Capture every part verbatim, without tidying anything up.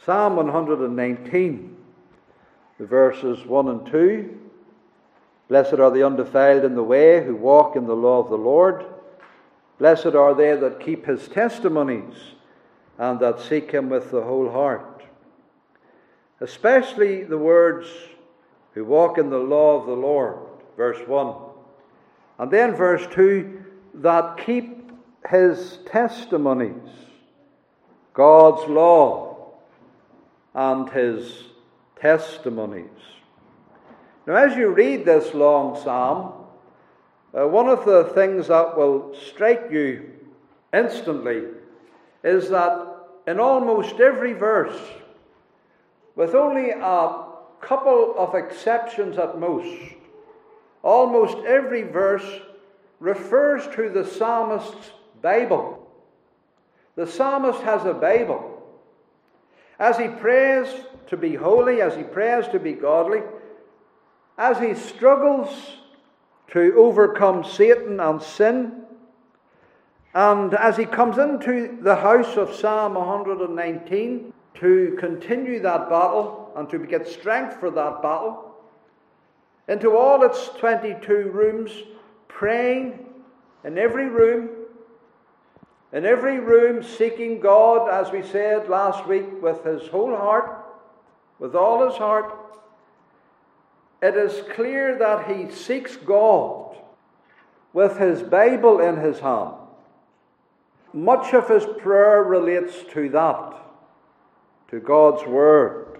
Psalm one hundred nineteen, the verses one and two. Blessed are the undefiled in the way, who walk in the law of the Lord. Blessed are they that keep his testimonies, and that seek him with the whole heart. Especially the words, who walk in the law of the Lord, verse one. And then verse two, that keep his testimonies, God's law and his testimonies. Now, as you read this long psalm, uh, one of the things that will strike you instantly is that in almost every verse, with only a couple of exceptions at most, almost every verse refers to the psalmist's Bible. The psalmist has a Bible. As he prays to be holy, as he prays to be godly, as he struggles to overcome Satan and sin, and as he comes into the house of Psalm one hundred nineteen to continue that battle and to get strength for that battle, into all its twenty-two rooms, praying in every room, in every room seeking God, as we said last week, with his whole heart, with all his heart. It is clear that he seeks God with his Bible in his hand. Much of his prayer relates to that, to God's Word.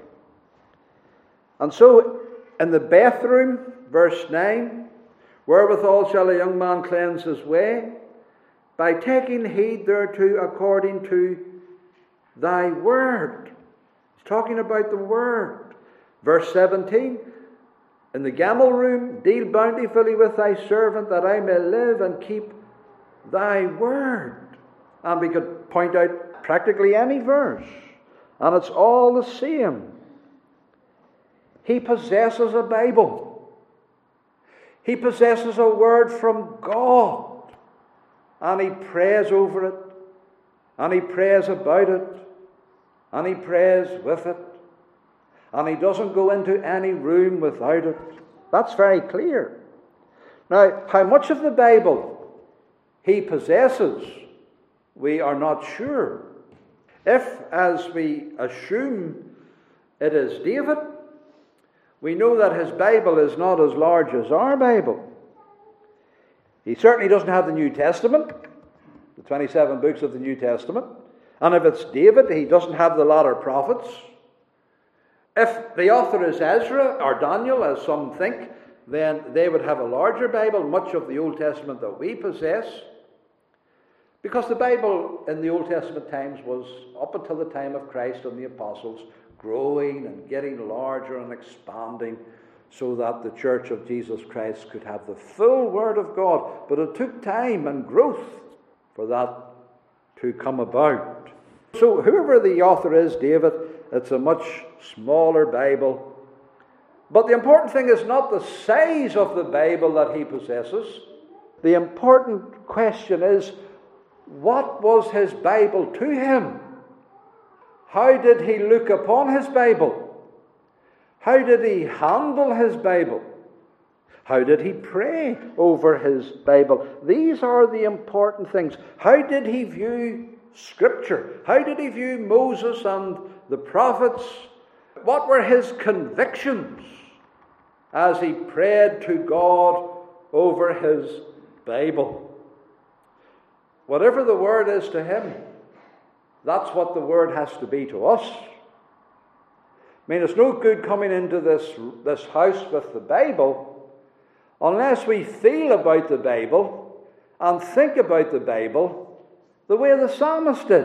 And so, in the bathroom, verse nine, wherewithal shall a young man cleanse his way? By taking heed thereto according to thy word. He's talking about the Word. Verse seventeen, in the gamel room, deal bountifully with thy servant, that I may live and keep thy word. And we could point out practically any verse, and it's all the same. He possesses a Bible. He possesses a word from God. And he prays over it. And he prays about it. And he prays with it. And he doesn't go into any room without it. That's very clear. Now, how much of the Bible he possesses, we are not sure. If, as we assume, it is David, we know that his Bible is not as large as our Bible. He certainly doesn't have the New Testament, the twenty-seven books of the New Testament. And if it's David, he doesn't have the latter prophets. If the author is Ezra or Daniel, as some think, then they would have a larger Bible, much of the Old Testament that we possess. Because the Bible in the Old Testament times was, up until the time of Christ and the apostles, growing and getting larger and expanding so that the Church of Jesus Christ could have the full Word of God. But it took time and growth for that to come about. So whoever the author is, David, it's a much smaller Bible. But the important thing is not the size of the Bible that he possesses. The important question is, what was his Bible to him? How did he look upon his Bible? How did he handle his Bible? How did he pray over his Bible? These are the important things. How did he view Scripture? How did he view Moses and the prophets? What were his convictions as he prayed to God over his Bible? Whatever the Word is to him, that's what the Word has to be to us. I mean, it's no good coming into this, this house with the Bible unless we feel about the Bible and think about the Bible the way the psalmist did.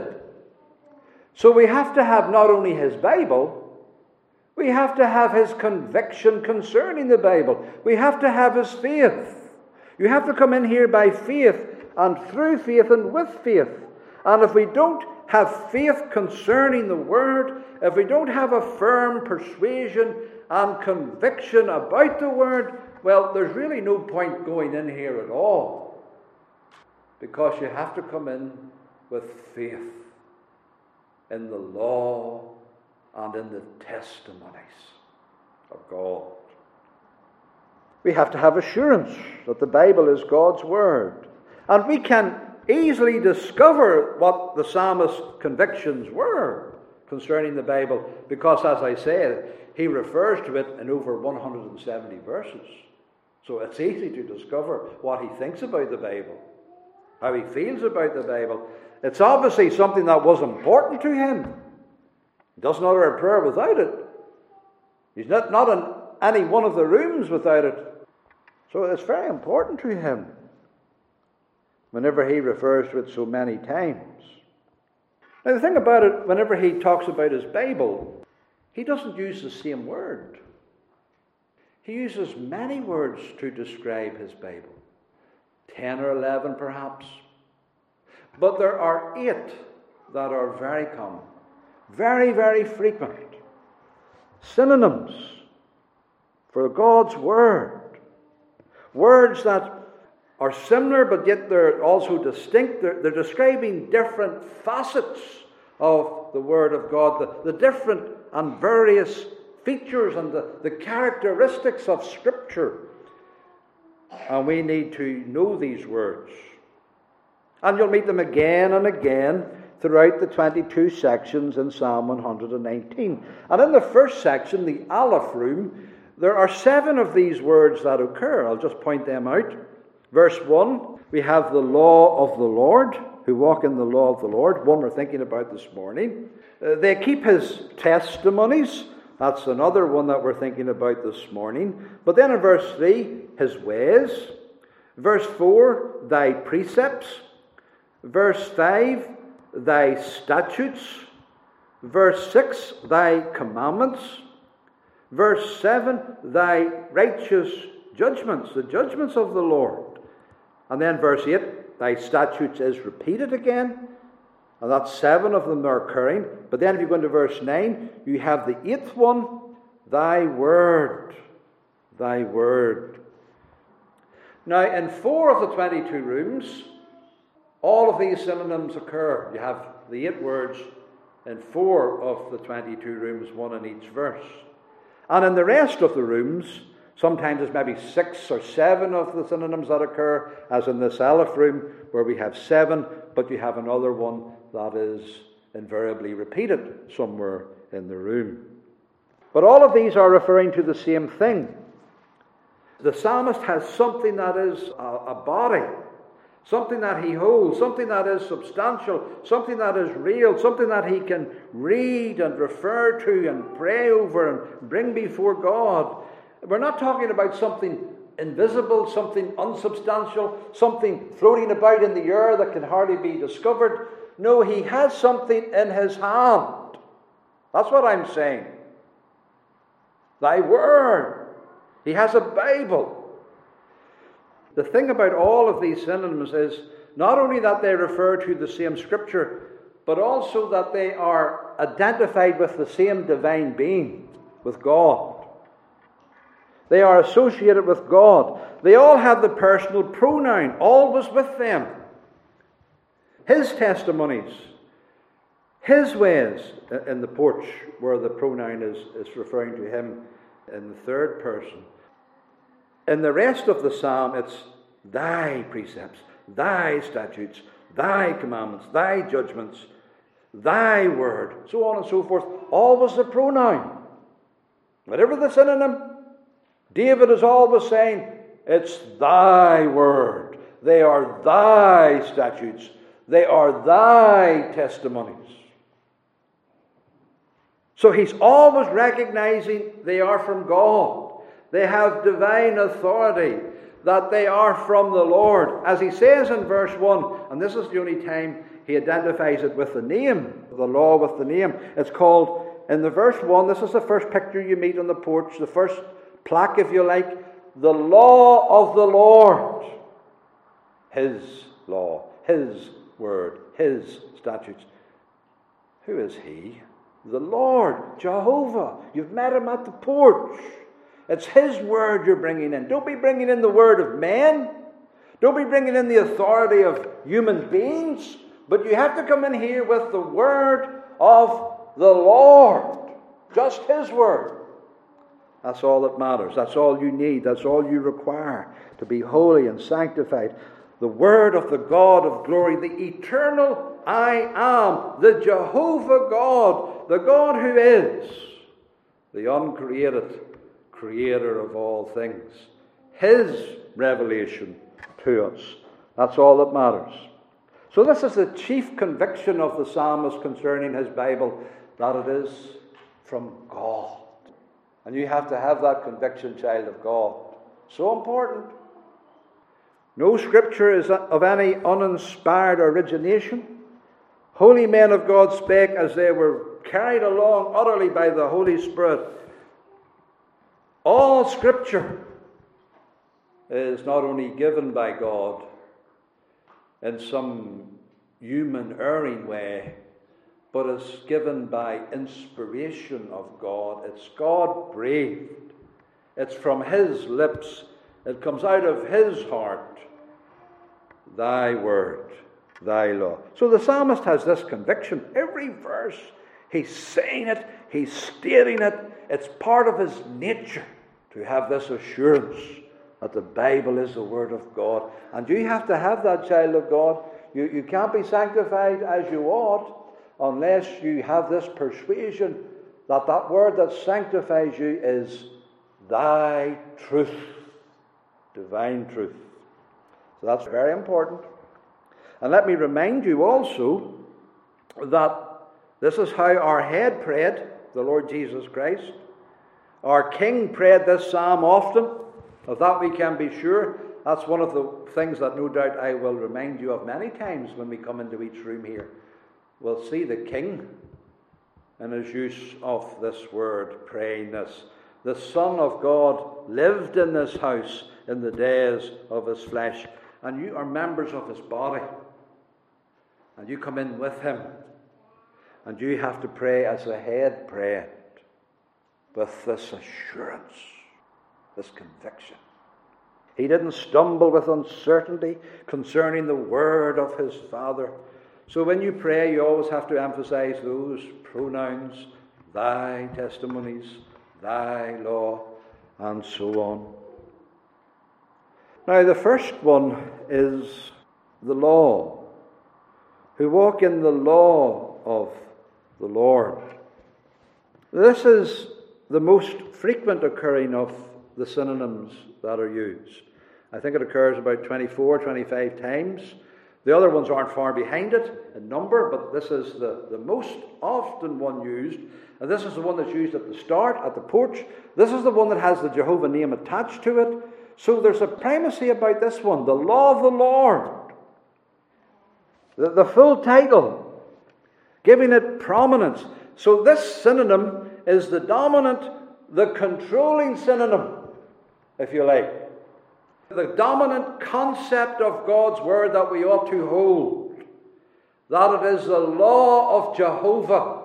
So we have to have not only his Bible, we have to have his conviction concerning the Bible. We have to have his faith. You have to come in here by faith and through faith and with faith. And if we don't have faith concerning the Word, if we don't have a firm persuasion and conviction about the Word, well, there's really no point going in here at all. Because you have to come in with faith in the law and in the testimonies of God. We have to have assurance that the Bible is God's Word. And we can easily discover what the psalmist's convictions were concerning the Bible, because, as I said, he refers to it in over one hundred seventy verses. So it's easy to discover what he thinks about the Bible, how he feels about the Bible. It's obviously something that was important to him. He doesn't utter a prayer without it. He's not, not in any one of the rooms without it. So it's very important to him whenever he refers to it so many times. Now the thing about it, whenever he talks about his Bible, he doesn't use the same word. He uses many words to describe his Bible. Ten or eleven perhaps. But there are eight that are very common. Very, very frequent. Synonyms for God's Word. Words that are similar, but yet they're also distinct. They're, they're describing different facets of the Word of God, the, the different and various features and the, the characteristics of Scripture. And we need to know these words. And you'll meet them again and again throughout the twenty-two sections in Psalm one hundred nineteen. And in the first section, the Aleph room, there are seven of these words that occur. I'll just point them out. Verse one, we have the law of the Lord, who walk in the law of the Lord, one we're thinking about this morning. Uh, they keep his testimonies. That's another one that we're thinking about this morning. But then in verse three, his ways. Verse four, thy precepts. Verse five, thy statutes. Verse six, thy commandments. Verse seven, thy righteous judgments, the judgments of the Lord. And then verse eight, thy statutes is repeated again. And that's seven of them are occurring. But then if you go into verse nine, you have the eighth one, thy word. Thy word. Now, in four of the twenty-two rooms, all of these synonyms occur. You have the eight words in four of the twenty-two rooms, one in each verse. And in the rest of the rooms, sometimes there's maybe six or seven of the synonyms that occur, as in this Aleph room, where we have seven, but you have another one that is invariably repeated somewhere in the room. But all of these are referring to the same thing. The psalmist has something that is a, a body, something that he holds, something that is substantial, something that is real, something that he can read and refer to and pray over and bring before God. We're not talking about something invisible, something unsubstantial, something floating about in the air that can hardly be discovered. No, he has something in his hand. That's what I'm saying. Thy word. He has a Bible. The thing about all of these synonyms is not only that they refer to the same Scripture, but also that they are identified with the same divine being, with God. They are associated with God. They all have the personal pronoun always with them. His testimonies, his ways, in the porch where the pronoun is, is referring to him in the third person. In the rest of the psalm, it's thy precepts, thy statutes, thy commandments, thy judgments, thy word, so on and so forth. Always the pronoun. Whatever the synonym, David is always saying, it's thy word. They are thy statutes. They are thy testimonies. So he's always recognizing they are from God. They have divine authority, that they are from the Lord. As he says in verse one, and this is the only time he identifies it with the name, the law with the name. It's called, in the verse one, this is the first picture you meet on the porch, the first plaque, if you like, the law of the Lord. His law, his word, his statutes. Who is he? The Lord, Jehovah. You've met him at the porch. It's his word you're bringing in. Don't be bringing in the word of men. Don't be bringing in the authority of human beings. But you have to come in here with the word of the Lord. Just His Word. That's all that matters. That's all you need. That's all you require to be holy and sanctified. The Word of the God of glory, the eternal I am, the Jehovah God, the God who is the uncreated creator of all things. His revelation to us. That's all that matters. So this is the chief conviction of the psalmist concerning his Bible, that it is from God. And you have to have that conviction, child of God. So important. No scripture is of any uninspired origination. Holy men of God spake as they were carried along utterly by the Holy Spirit. All scripture is not only given by God in some human erring way, but is given by inspiration of God. It's God-breathed. It's from His lips. It comes out of His heart. Thy word, thy law. So the psalmist has this conviction. Every verse, he's saying it, he's stating it. It's part of his nature to have this assurance that the Bible is the Word of God. And you have to have that, child of God. You, you can't be sanctified as you ought unless you have this persuasion that that word that sanctifies you is thy truth, divine truth. So that's very important. And let me remind you also that this is how our head prayed, the Lord Jesus Christ. Our King prayed this psalm often. Of that we can be sure. That's one of the things that no doubt I will remind you of many times when we come into each room here. We'll see the King in his use of this word, praying this. The Son of God lived in this house in the days of his flesh. And you are members of his body. And you come in with him. And you have to pray as the head prayed, with this assurance, this conviction. He didn't stumble with uncertainty concerning the word of his Father. So when you pray, you always have to emphasize those pronouns, thy testimonies, thy law, and so on. Now, the first one is the law. Who walk in the law of the Lord. This is the most frequent occurring of the synonyms that are used. I think it occurs about twenty-four, twenty-five times. The other ones aren't far behind it in number, but this is the, the most often one used. And this is the one that's used at the start, at the porch. This is the one that has the Jehovah name attached to it. So there's a primacy about this one, the law of the Lord. The, the full title, giving it prominence. So this synonym is the dominant, the controlling synonym, if you like. The dominant concept of God's word that we ought to hold. That it is the law of Jehovah.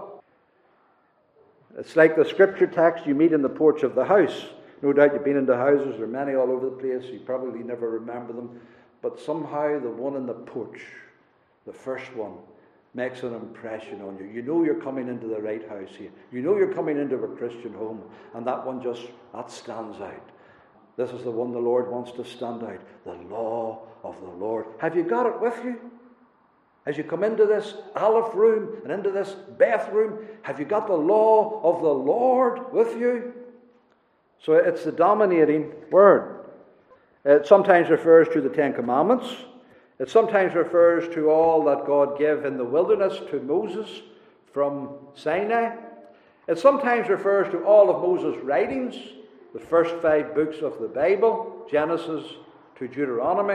It's like the scripture text you meet in the porch of the house. No doubt you've been into houses, there are many all over the place, you probably never remember them, but somehow the one in the porch, the first one, makes an impression on you. You know you're coming into the right house here. You know you're coming into a Christian home, and that one just, that stands out. This is the one the Lord wants to stand out, the law of the Lord. Have you got it with you? As you come into this Aleph room and into this Beth room, have you got the law of the Lord with you? So it's the dominating word. It sometimes refers to the Ten Commandments. It sometimes refers to all that God gave in the wilderness to Moses from Sinai. It sometimes refers to all of Moses' writings, the first five books of the Bible, Genesis to Deuteronomy.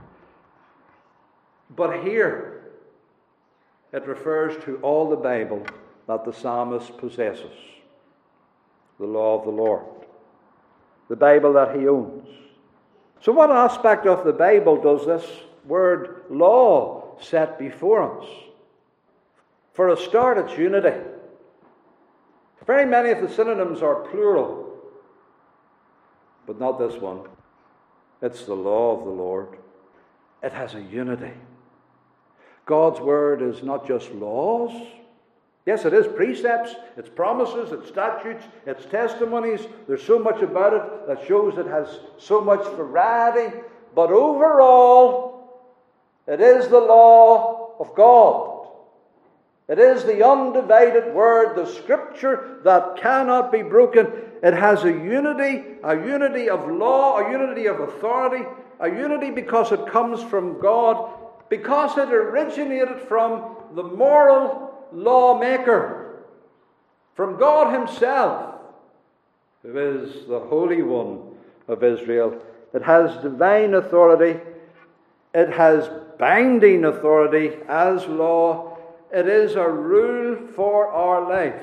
But here, it refers to all the Bible that the psalmist possesses. The law of the Lord. The Bible that he owns. So what aspect of the Bible does this word law set before us? For a start, it's unity. Very many of the synonyms are plural, but not this one. It's the law of the Lord. It has a unity. God's word is not just laws, Yes, it is precepts, it's promises, it's statutes, it's testimonies. There's so much about it that shows it has so much variety. But overall, it is the law of God. It is the undivided word, the scripture that cannot be broken. It has a unity, a unity of law, a unity of authority, a unity because it comes from God, because it originated from the moral lawmaker, from God himself, who is the Holy One of Israel. It has divine authority. It has binding authority as law. It is a rule for our life.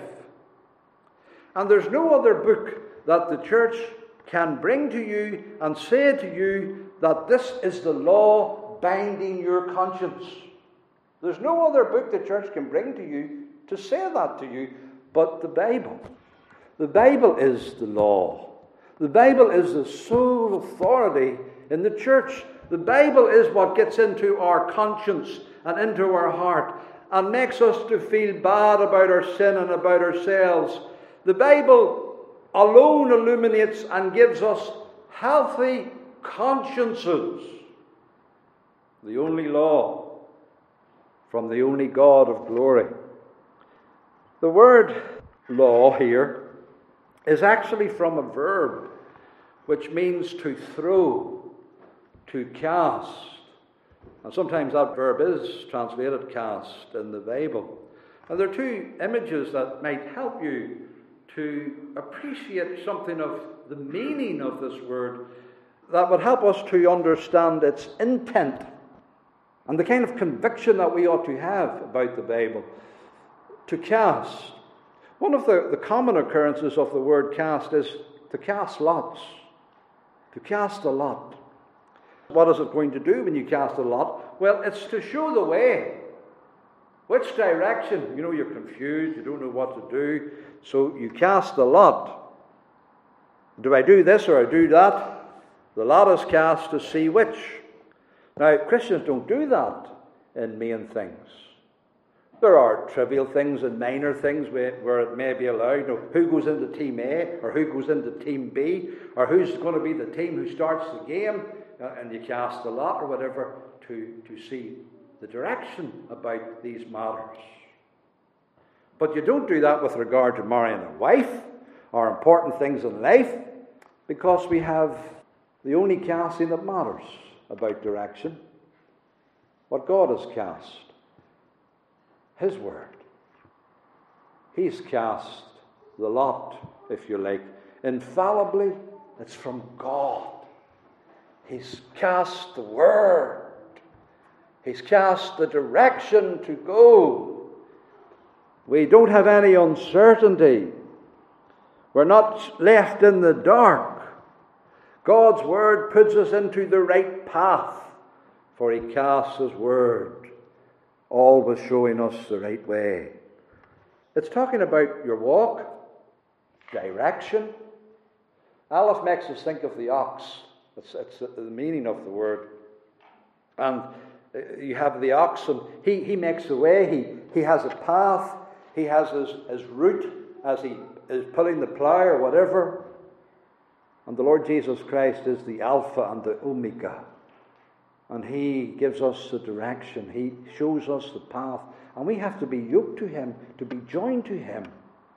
And there's no other book that the church can bring to you and say to you that this is the law binding your conscience. There's no other book the church can bring to you to say that to you but the Bible. The Bible is the law. The Bible is the sole authority in the church. The Bible is what gets into our conscience and into our heart and makes us to feel bad about our sin and about ourselves. The Bible alone illuminates and gives us healthy consciences. The only law from the only God of glory. The word law here is actually from a verb which means to throw, to cast. And sometimes that verb is translated cast in the Bible. And there are two images that might help you to appreciate something of the meaning of this word that would help us to understand its intent and the kind of conviction that we ought to have about the Bible. To cast. One of the, the common occurrences of the word cast is to cast lots. To cast a lot. What is it going to do when you cast a lot? Well, it's to show the way. Which direction? You know, you're confused, you don't know what to do, so you cast the lot. Do I do this or I do that? The lot is cast to see which. Now, Christians don't do that in main things. There are trivial things and minor things where, where it may be allowed. You know, who goes into Team A or who goes into Team B or who's going to be the team who starts the game, uh, and you cast the lot or whatever to, to see the direction about these matters. But you don't do that with regard to marrying a wife or important things in life, because we have the only casting that matters about direction. What God has cast. His word. He's cast the lot, if you like. Infallibly, it's from God. He's cast the word. He's cast the direction to go. We don't have any uncertainty. We're not left in the dark. God's word puts us into the right path, for he casts his word, always showing us the right way. It's talking about your walk, direction. Aleph makes us think of the ox. It's, it's the meaning of the word. And you have the ox, and he, he makes the way. He, he has a path. He has his, his route as he is pulling the plough or whatever. And the Lord Jesus Christ is the Alpha and the Omega. And he gives us the direction. He shows us the path. And we have to be yoked to him, to be joined to him,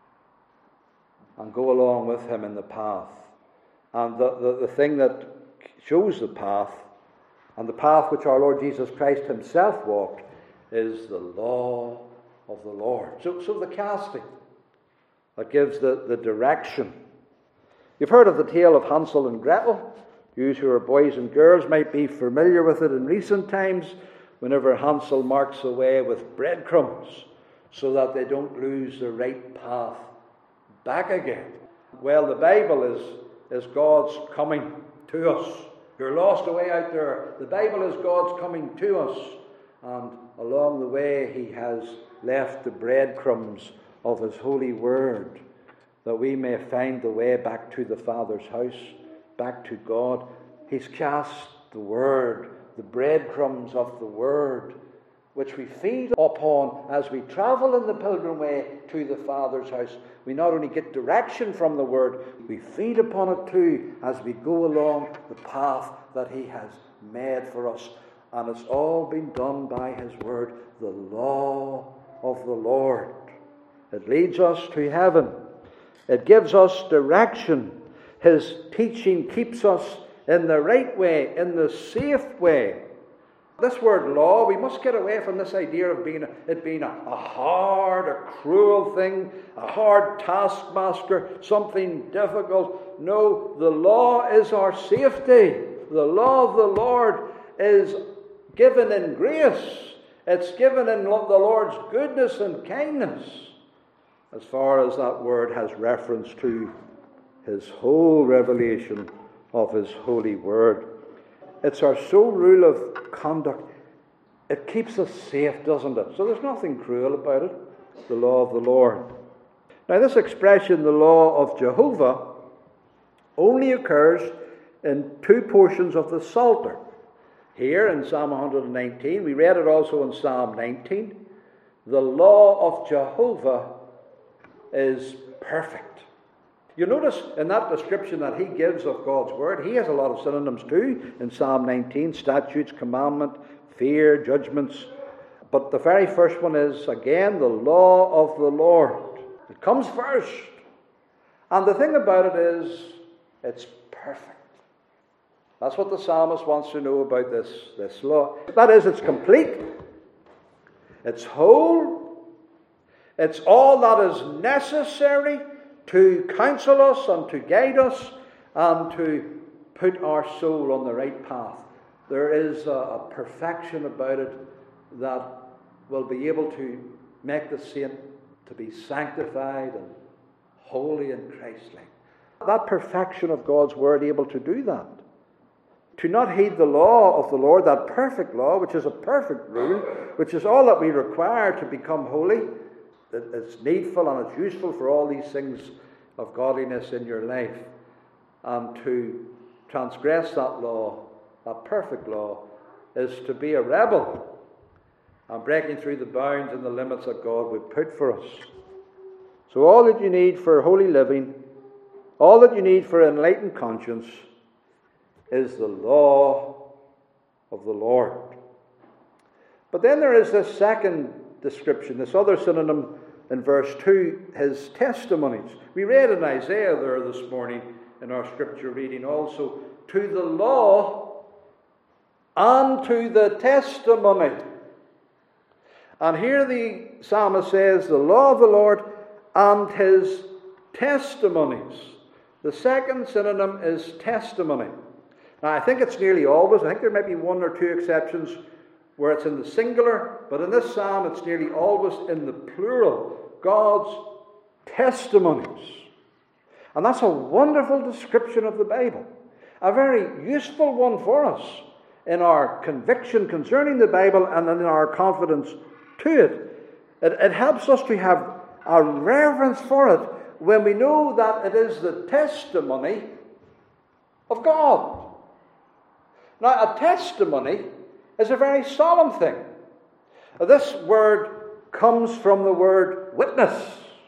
and go along with him in the path. And the, the, the thing that shows the path, and the path which our Lord Jesus Christ himself walked, is the law of the Lord. So, so the casting that gives the, the direction. You've heard of the tale of Hansel and Gretel. You who are boys and girls might be familiar with it in recent times, whenever Hansel marks the way with breadcrumbs so that they don't lose the right path back again. Well, the Bible is, is God's coming to us. You're lost away out there. The Bible is God's coming to us. And along the way, he has left the breadcrumbs of his holy word, that we may find the way back to the Father's house, back to God. He's cast the word, the breadcrumbs of the word, which we feed upon as we travel in the pilgrim way to the Father's house. We not only get direction from the Word, we feed upon it too as we go along the path that He has made for us. And it's all been done by His Word, the law of the Lord. It leads us to heaven. It gives us direction. His teaching keeps us in the right way, in the safe way. This word law, we must get away from this idea of being a, it being a, a hard, a cruel thing, a hard taskmaster, something difficult. No, the law is our safety. The law of the Lord is given in grace. It's given in the Lord's goodness and kindness, as far as that word has reference to His whole revelation of His holy word. It's our sole rule of conduct. It keeps us safe, doesn't it? So there's nothing cruel about it, the law of the Lord. Now, this expression, the law of Jehovah, only occurs in two portions of the Psalter. Here in Psalm one nineteen, we read it also in Psalm nineteen. The law of Jehovah is perfect. You notice in that description that he gives of God's word, he has a lot of synonyms too in Psalm nineteen, statutes, commandment, fear, judgments. But the very first one is, again, the law of the Lord. It comes first. And the thing about it is, it's perfect. That's what the psalmist wants to know about this, this law. That is, it's complete. It's whole. It's all that is necessary to counsel us and to guide us and to put our soul on the right path. There is a, a perfection about it that will be able to make the saint to be sanctified and holy and Christ-like. That perfection of God's word, able to do that. To not heed the law of the Lord, that perfect law, which is a perfect rule, which is all that we require to become holy. It's needful and it's useful for all these things of godliness in your life. And to transgress that law, that perfect law, is to be a rebel and breaking through the bounds and the limits that God would put for us. So all that you need for holy living, all that you need for enlightened conscience, is the law of the Lord. But then there is this second description, this other synonym in verse two, his testimonies. We read in Isaiah there this morning in our scripture reading also, to the law and to the testimony. And here the psalmist says, the law of the Lord and his testimonies. The second synonym is testimony. Now, I think it's nearly always, I think there might be one or two exceptions where it's in the singular, but in this psalm it's nearly always in the plural. God's testimonies. And that's a wonderful description of the Bible. A very useful one for us in our conviction concerning the Bible and in our confidence to it. It, it helps us to have a reverence for it when we know that it is the testimony of God. Now, a testimony is a very solemn thing. This word comes from the word witness.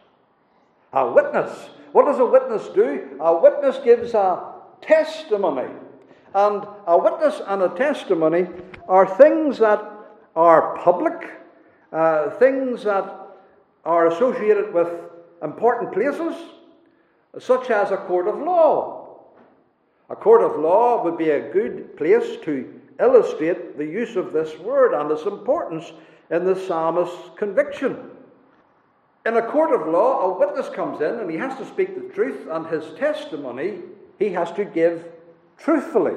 A witness. What does a witness do? A witness gives a testimony. And a witness and a testimony are things that are public, uh, things that are associated with important places, such as a court of law. A court of law would be a good place to illustrate the use of this word and its importance in the psalmist's conviction. In a court of law, a witness comes in and he has to speak the truth, and his testimony he has to give truthfully.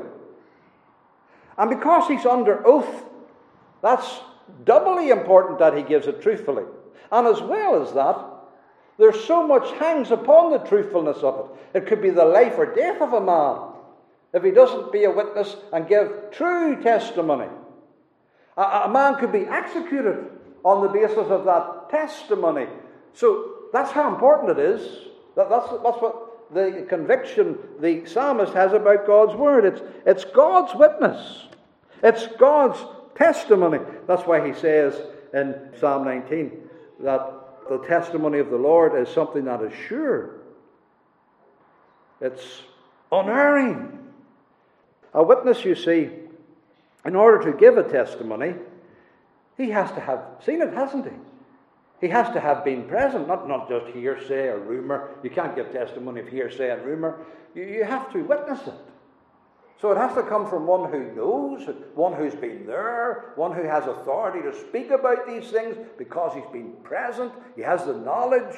And because he's under oath, that's doubly important that he gives it truthfully. And as well as that, there's so much hangs upon the truthfulness of it. It could be the life or death of a man if he doesn't be a witness and give true testimony. A, a man could be executed on the basis of that testimony. So that's how important it is. That, that's, that's what the conviction the psalmist has about God's word. It's, it's God's witness. It's God's testimony. That's why he says in Psalm nineteen that the testimony of the Lord is something that is sure. It's unerring. A witness, you see, in order to give a testimony, he has to have seen it, hasn't he? He has to have been present, not, not just hearsay or rumour. You can't give testimony of hearsay and rumour. You, you have to witness it. So it has to come from one who knows, one who's been there, one who has authority to speak about these things because he's been present, he has the knowledge.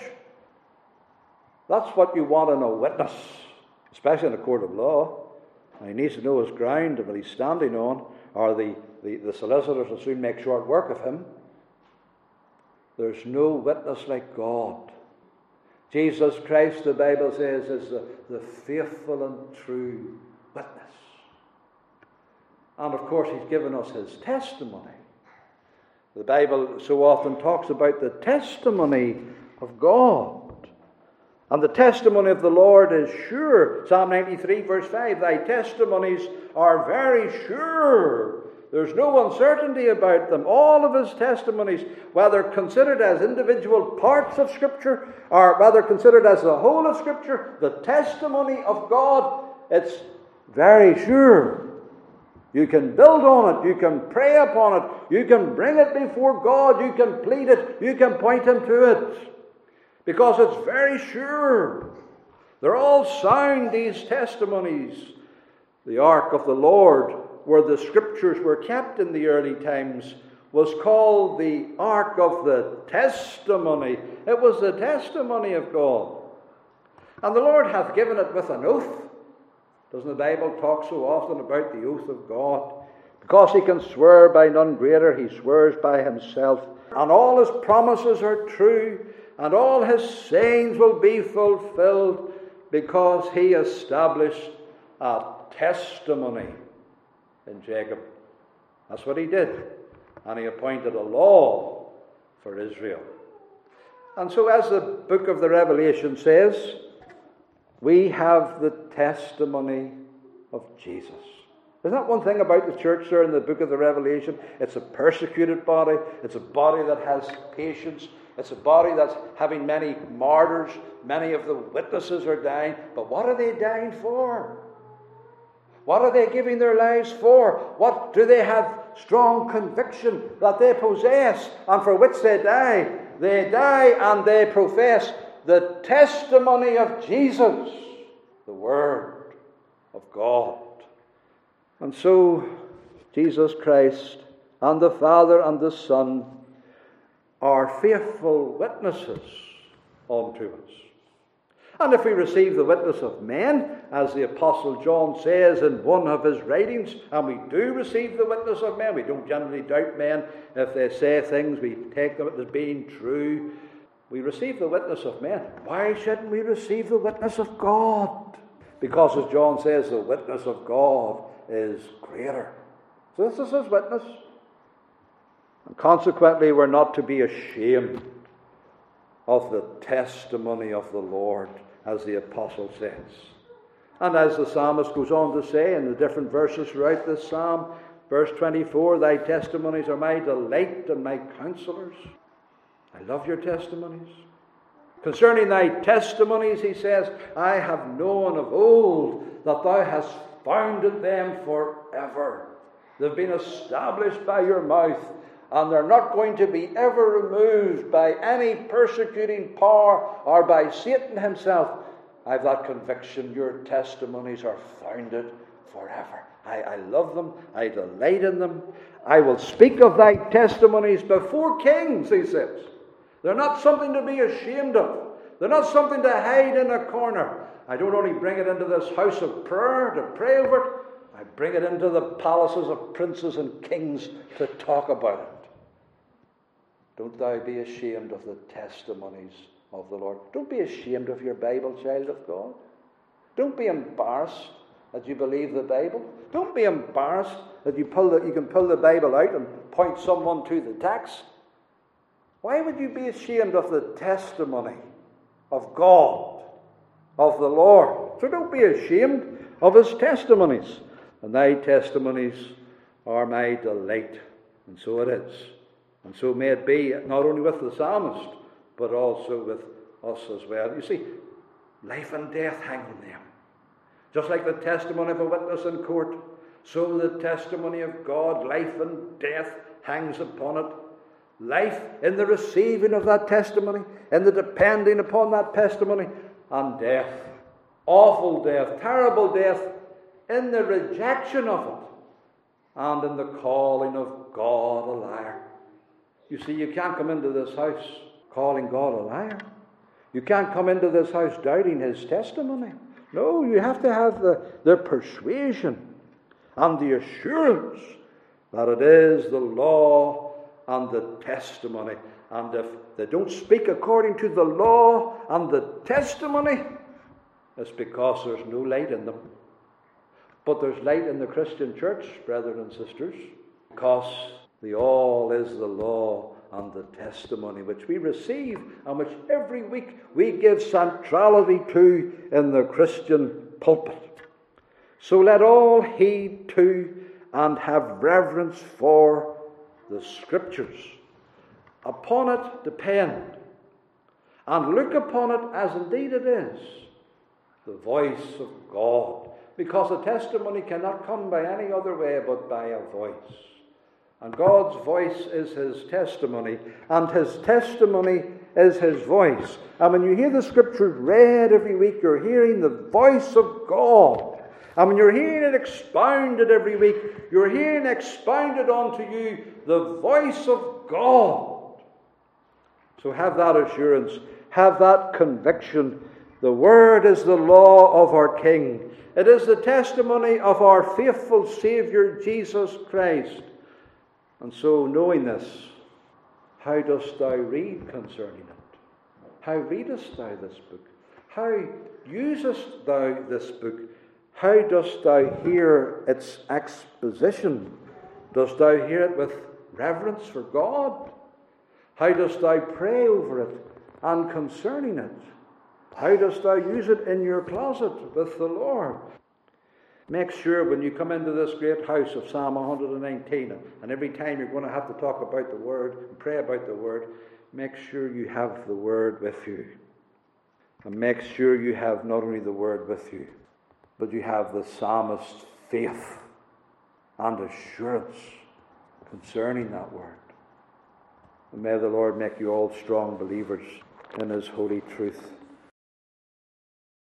That's what you want in a witness, especially in a court of law. And he needs to know his ground and what he's standing on, or the, the, the solicitors will soon make short work of him. There's no witness like God. Jesus Christ, the Bible says, is the, the faithful and true witness. And of course, he's given us his testimony. The Bible so often talks about the testimony of God. And the testimony of the Lord is sure. Psalm ninety-three, verse five, thy testimonies are very sure. There's no uncertainty about them. All of his testimonies, whether considered as individual parts of Scripture or whether considered as the whole of Scripture, the testimony of God, it's very sure. You can build on it. You can pray upon it. You can bring it before God. You can plead it. You can point him to it. Because it's very sure. They're all sound, these testimonies. The ark of the Lord, where the Scriptures were kept in the early times, was called the ark of the testimony. It was the testimony of God. And the Lord hath given it with an oath. Doesn't the Bible talk so often about the oath of God? Because he can swear by none greater, he swears by himself. And all his promises are true, and all his sayings will be fulfilled, because he established a testimony in Jacob. That's what he did. And he appointed a law for Israel. And so, as the book of the Revelation says, we have the testimony of Jesus. Isn't that one thing about the church there in the book of the Revelation? It's a persecuted body. It's a body that has patience. It's a body that's having many martyrs. Many of the witnesses are dying. But what are they dying for? What are they giving their lives for? What do they have strong conviction that they possess and for which they die? They die and they profess the testimony of Jesus, the Word of God. And so, Jesus Christ and the Father and the Son are faithful witnesses unto us. And if we receive the witness of men, as the Apostle John says in one of his writings, and we do receive the witness of men, we don't generally doubt men. If they say things, we take them as being true. We receive the witness of men. Why shouldn't we receive the witness of God? Because, as John says, the witness of God is greater. So this is his witness. And consequently, we're not to be ashamed of the testimony of the Lord, as the apostle says. And as the psalmist goes on to say in the different verses throughout this psalm, verse twenty-four, thy testimonies are my delight and my counselors. I love your testimonies. Concerning thy testimonies, he says, I have known of old that thou hast founded them forever. They've been established by your mouth, and they're not going to be ever removed by any persecuting power or by Satan himself. I have that conviction. Your testimonies are founded forever. I, I love them. I delight in them. I will speak of thy testimonies before kings, he says. They're not something to be ashamed of. They're not something to hide in a corner. I don't only bring it into this house of prayer to pray over it. I bring it into the palaces of princes and kings to talk about it. Don't thou be ashamed of the testimonies of the Lord. Don't be ashamed of your Bible, child of God. Don't be embarrassed that you believe the Bible. Don't be embarrassed that you pull the, you can pull the Bible out and point someone to the text. Why would you be ashamed of the testimony of God, of the Lord? So don't be ashamed of his testimonies. And thy testimonies are my delight And so it is. And so may it be not only with the psalmist, but also with us as well. You see, life and death hang on them. Just like the testimony of a witness in court, so the testimony of God, life and death, hangs upon it. Life in the receiving of that testimony, in the depending upon that testimony, and death, awful death, terrible death, in the rejection of it, and in the calling of God a liar. You see, you can't come into this house calling God a liar. You can't come into this house doubting his testimony. No, you have to have the, the persuasion and the assurance that it is the law and the testimony. And if they don't speak according to the law and the testimony, it's because there's no light in them. But there's light in the Christian church, brethren and sisters, because the all is the law and the testimony which we receive and which every week we give centrality to in the Christian pulpit. So let all heed to and have reverence for the Scriptures. Upon it depend, and look upon it as indeed it is, the voice of God. Because a testimony cannot come by any other way but by a voice. And God's voice is his testimony, and his testimony is his voice. And when you hear the Scriptures read every week, you're hearing the voice of God. And when you're hearing it expounded every week, you're hearing expounded unto you the voice of God. So have that assurance, have that conviction. The Word is the law of our King. It is the testimony of our faithful Saviour, Jesus Christ. And so, knowing this, how dost thou read concerning it? How readest thou this book? How usest thou this book? How dost thou hear its exposition? Dost thou hear it with reverence for God? How dost thou pray over it and concerning it? How dost thou use it in your closet with the Lord? Make sure when you come into this great house of Psalm one nineteen, and every time you're going to have to talk about the Word and pray about the Word, make sure you have the Word with you. And make sure you have not only the Word with you, but you have the psalmist's faith and assurance concerning that Word. And may the Lord make you all strong believers in his holy truth.